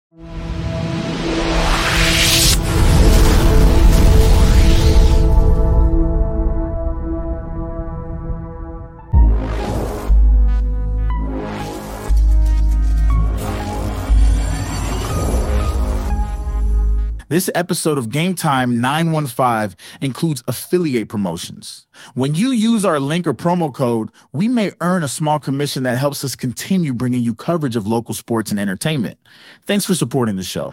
This episode of Game Time 915 includes affiliate promotions. When you use our link or promo code, we may earn a small commission that helps us continue bringing you coverage of local sports and entertainment. Thanks for supporting the show.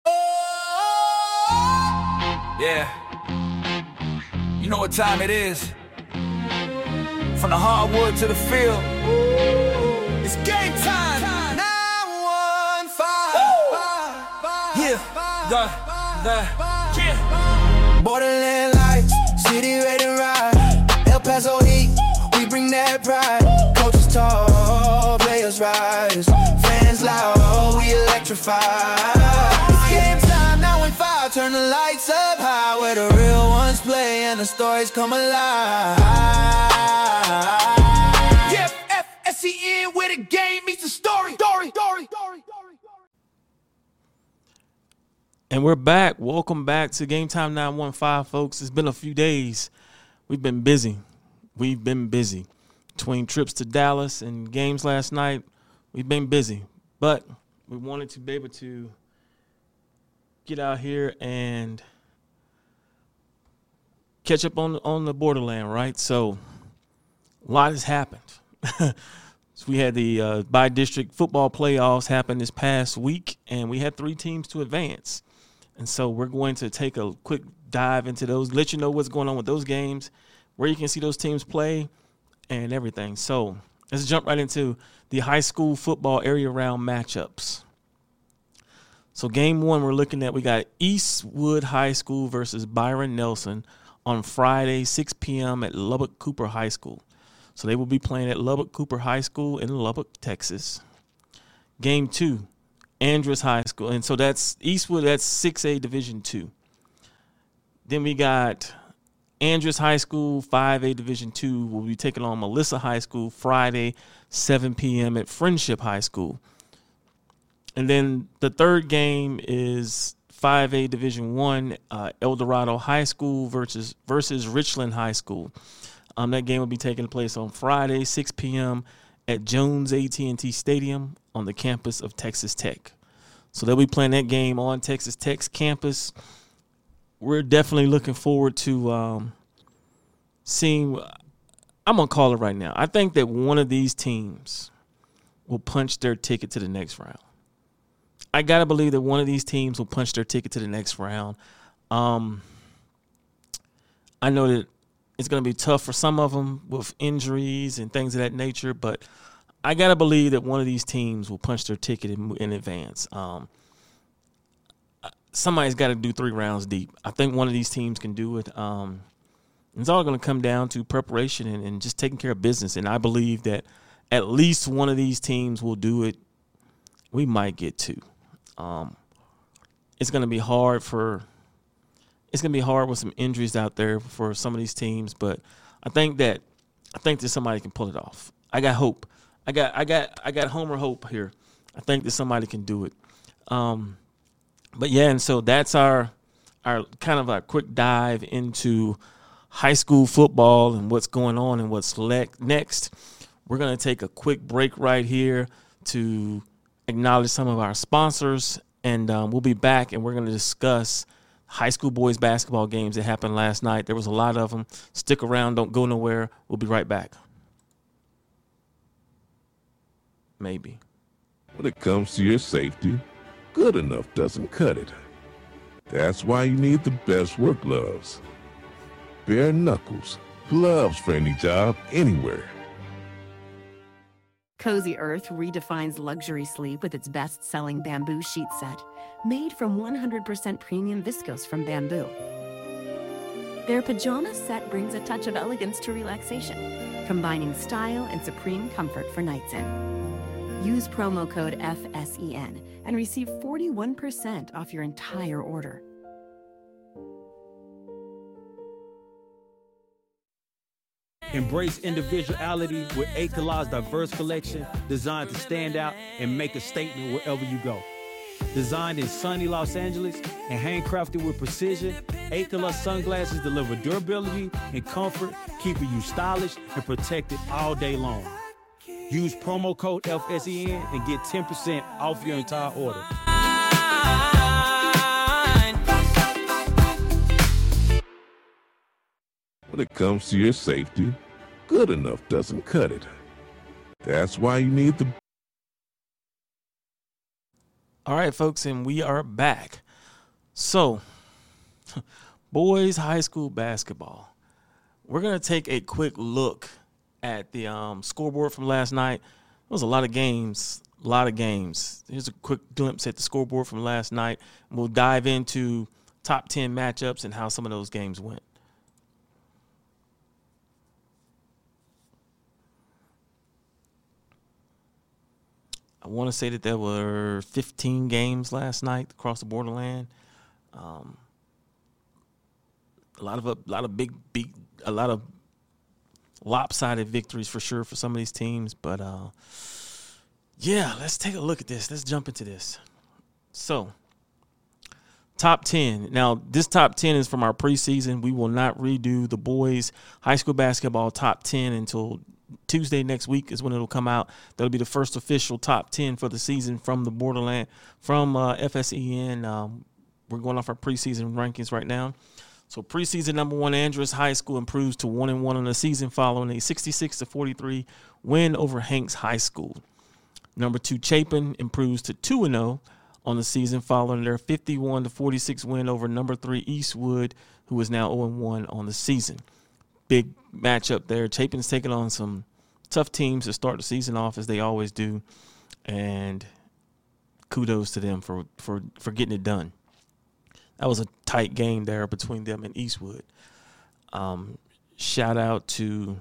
Yeah. You know what time it is. From the hardwood to the field. It's game time. 915. Yeah. Borderland life, city ready to ride. El Paso Heat, we bring that pride. Coaches tall, players rise. Fans loud, we electrify. It's game time, 915. Turn the lights up high, where the real ones play and the stories come alive. Yeah, FSCN, where the game meets the story. And we're back. Welcome back to Game Time 915, folks. It's been a few days. We've been busy. Between trips to Dallas and games last night, we've been busy. But we wanted to be able to get out here and catch up on the borderland, right? So a lot has happened. So we had the by-district football playoffs happen this past week, and we had 3 teams to advance. And so we're going to take a quick dive into those, let you know what's going on with those games, where you can see those teams play, and everything. So let's jump right into the high school football area round matchups. So game 1, we're looking at, we got Eastwood High School versus Byron Nelson on Friday, 6 p.m. at Lubbock Cooper High School. So they will be playing at Lubbock Cooper High School in Lubbock, Texas. Game 2, Andrus High School. And so that's Eastwood, that's 6A Division II. Then we got Andrus High School, 5A Division II, will be taking on Melissa High School Friday, 7 p.m. at Friendship High School. And then the third game is 5A Division I, El Dorado High School versus Richland High School. That game will be taking place on Friday, 6 p.m. at Jones AT&T Stadium on the campus of Texas Tech. So they'll be playing that game on Texas Tech's campus. We're definitely looking forward to seeing – I'm going to call it right now. I think that one of these teams will punch their ticket to the next round. I got to believe that one of these teams will punch their ticket to the next round. I know that it's going to be tough for some of them with injuries and things of that nature, but I got to believe that one of these teams will punch their ticket in advance. Somebody's got to do 3 rounds deep. I think one of these teams can do it. It's all going to come down to preparation and just taking care of business, and I believe that at least one of these teams will do it. We might get 2. It's going to be hard with some injuries out there for some of these teams, but I think that somebody can pull it off. I got hope. I got Homer hope here. I think that somebody can do it. But yeah, and so that's our kind of a quick dive into high school football and what's going on and what's next. We're going to take a quick break right here to acknowledge some of our sponsors, and we'll be back, and we're going to discuss high school boys basketball games that happened last night. There was a lot of them. Stick around. Don't go nowhere. We'll be right back. Maybe. When it comes to your safety, good enough doesn't cut it. That's why you need the best work gloves. Bare knuckles, gloves for any job, anywhere. Cozy Earth redefines luxury sleep with its best-selling bamboo sheet set, made from 100% premium viscose from bamboo. Their pajama set brings a touch of elegance to relaxation, combining style and supreme comfort for nights in. Use promo code FSEN and receive 41% off your entire order. Embrace individuality with A. Kalah's diverse collection designed to stand out and make a statement wherever you go. Designed in sunny Los Angeles and handcrafted with precision, A-Color sunglasses deliver durability and comfort, keeping you stylish and protected all day long. Use promo code FSEN and get 10% off your entire order. When it comes to your safety, good enough doesn't cut it. That's why you need the... All right, folks, and we are back. So, boys high school basketball. We're going to take a quick look at the scoreboard from last night. There was a lot of games. Here's a quick glimpse at the scoreboard from last night. We'll dive into top 10 matchups and how some of those games went. I want to say that there were 15 games last night across the borderland. A lot of lopsided victories for sure for some of these teams. But yeah, let's take a look at this. Let's jump into this. So, top 10. Now, this top 10 is from our preseason. We will not redo the boys high school basketball top 10 until Tuesday next week is when it'll come out. That'll be the first official top 10 for the season from the borderland, from FSEN. We're going off our preseason rankings right now. So preseason number 1, Andrews High School improves to 1-1 on the season following a 66-43 win over Hanks High School. Number 2, Chapin improves to 2-0 on the season following their 51-46 win over number 3, Eastwood, who is now 0-1 on the season. Big matchup there. Chapin's taking on some tough teams to start the season off, as they always do, and kudos to them for getting it done. That was a tight game there between them and Eastwood. Shout out to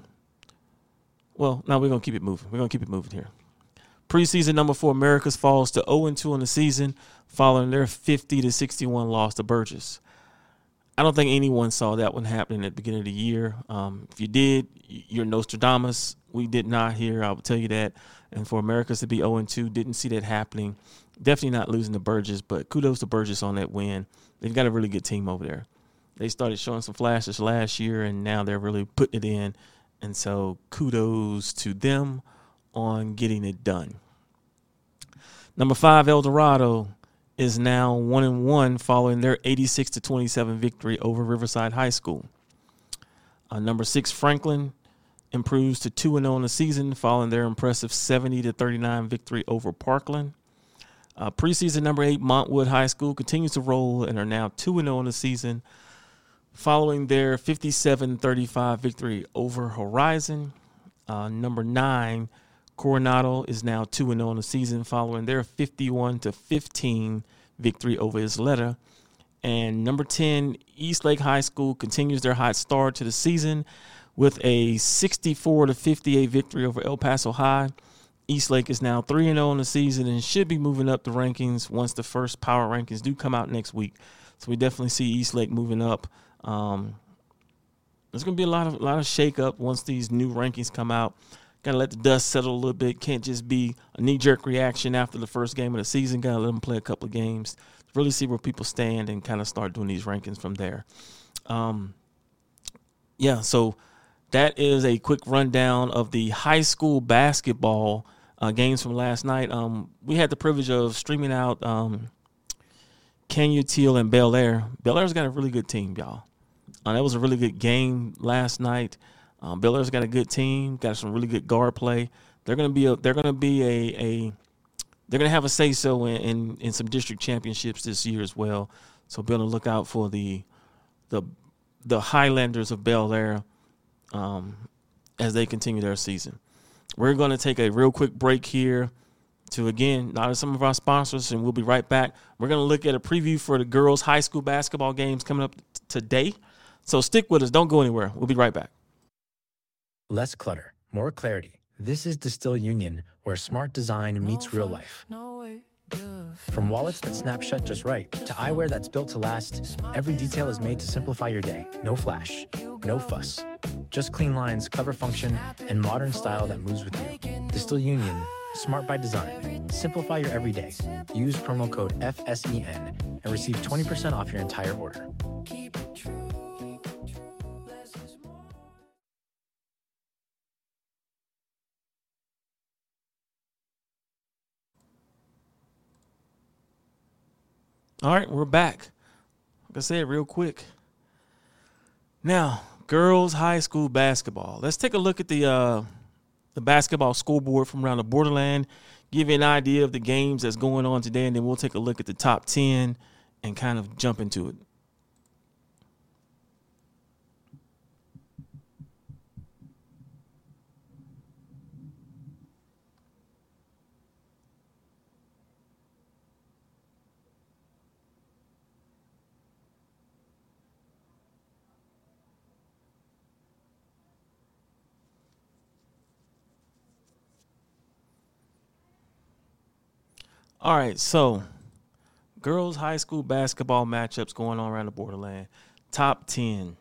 – well, no, we're going to keep it moving. We're going to keep it moving here. Preseason number 4, Americas falls to 0-2 on the season following their 50-61 loss to Burgess. I don't think anyone saw that one happening at the beginning of the year. If you did, you're Nostradamus. We did not hear, I will tell you that. And for Americas to be 0-2, didn't see that happening. Definitely not losing to Burgess, but kudos to Burgess on that win. They've got a really good team over there. They started showing some flashes last year, and now they're really putting it in. And so kudos to them on getting it done. Number 5, El Dorado is now 1-1 following their 86-27 victory over Riverside High School. Number 6, Franklin improves to 2-0 on the season following their impressive 70-39 victory over Parkland. Preseason number 8, Montwood High School continues to roll and are now 2-0 on the season following their 57-35 victory over Horizon. Number 9, Coronado is now 2-0 on the season following their 51-15 victory over Isleta. And number 10, Eastlake High School continues their hot start to the season with a 64-58 victory over El Paso High. Eastlake is now 3-0 on the season and should be moving up the rankings once the first power rankings do come out next week. So we definitely see Eastlake moving up. There's going to be a lot of shake-up once these new rankings come out. Got to let the dust settle a little bit. Can't just be a knee-jerk reaction after the first game of the season. Got to let them play a couple of games to really see where people stand and kind of start doing these rankings from there. So that is a quick rundown of the high school basketball games from last night. We had the privilege of streaming out Kenya Teal and Bel Air. Bel Air's got a really good team, y'all. That was a really good game last night. Bel Air's got a good team, got some really good guard play. They're gonna have a say so in some district championships this year as well. So be on the lookout for the Highlanders of Bel Air as they continue their season. We're going to take a real quick break here to, again, honor some of our sponsors, and we'll be right back. We're going to look at a preview for the girls' high school basketball games coming up today. So stick with us. Don't go anywhere. We'll be right back. Less clutter, more clarity. This is Distill Union, where smart design meets real life. From wallets that snap shut just right to eyewear that's built to last, every detail is made to simplify your day. No flash, no fuss. Just clean lines, clever function, and modern style that moves with you. Distill Union, smart by design. Simplify your everyday. Use promo code FSEN and receive 20% off your entire order. All right, we're back. Like I said, real quick. Now, girls high school basketball. Let's take a look at the basketball scoreboard from around the borderland, give you an idea of the games that's going on today, and then we'll take a look at the top 10 and kind of jump into it. All right, so girls high school basketball matchups going on around the borderland. Top 10.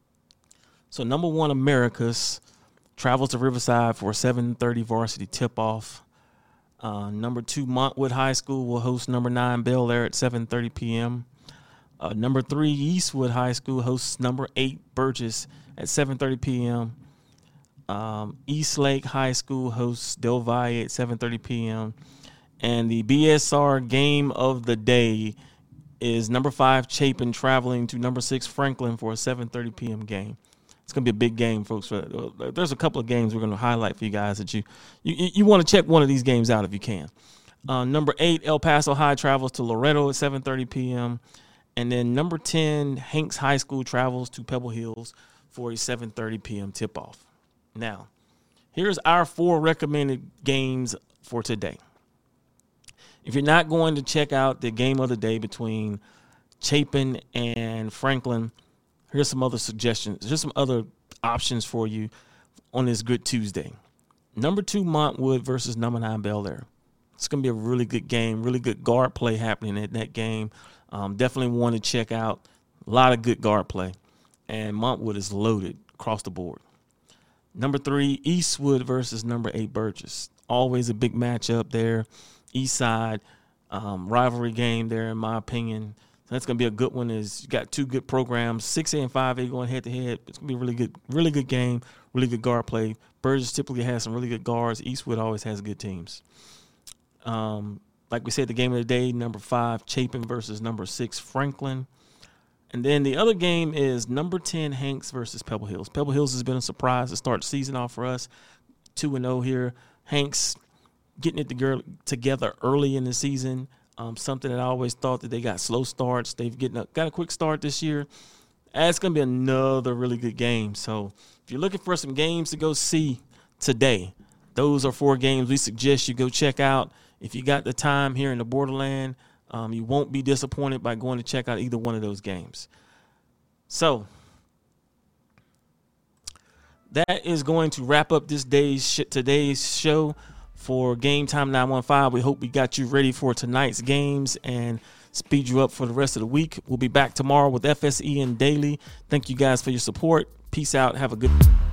So number 1, Americas travels to Riverside for a 7:30 varsity tip-off. Number 2, Montwood High School will host number 9, Bel Air at 7:30 p.m. Number 3, Eastwood High School hosts number 8, Burgess at 7:30 p.m. Eastlake High School hosts Del Valle at 7:30 p.m. And the BSR game of the day is number 5, Chapin, traveling to number 6, Franklin, for a 7:30 p.m. game. It's going to be a big game, folks. There's a couple of games we're going to highlight for you guys that you want to check one of these games out if you can. Number 8, El Paso High travels to Loretto at 7:30 p.m. And then number 10, Hanks High School travels to Pebble Hills for a 7:30 p.m. tip-off. Now, here's our 4 recommended games for today. If you're not going to check out the game of the day between Chapin and Franklin, here's some other suggestions. Here's some other options for you on this Good Tuesday. Number 2, Montwood versus number 9, Bel Air. It's going to be a really good game, really good guard play happening in that game. Definitely want to check out. A lot of good guard play. And Montwood is loaded across the board. Number 3, Eastwood versus number 8, Burgess. Always a big matchup there. East Side rivalry game there, in my opinion. So that's going to be a good one. You got 2 good programs, 6A and 5A going head-to-head. It's going to be a really good game, really good guard play. Burgess typically has some really good guards. Eastwood always has good teams. Like we said, the game of the day, number 5, Chapin versus number 6, Franklin. And then the other game is number 10, Hanks versus Pebble Hills. Pebble Hills has been a surprise to start the season off for us. 2-0 here. Hanks getting it together early in the season, something that I always thought that they got slow starts. They've got a quick start this year. It's going to be another really good game. So if you're looking for some games to go see today, those are 4 games we suggest you go check out. If you got the time here in the borderland, you won't be disappointed by going to check out either one of those games. So that is going to wrap up today's show. For Game Time 915, we hope we got you ready for tonight's games and speed you up for the rest of the week. We'll be back tomorrow with FSEN Daily. Thank you guys for your support. Peace out. Have a good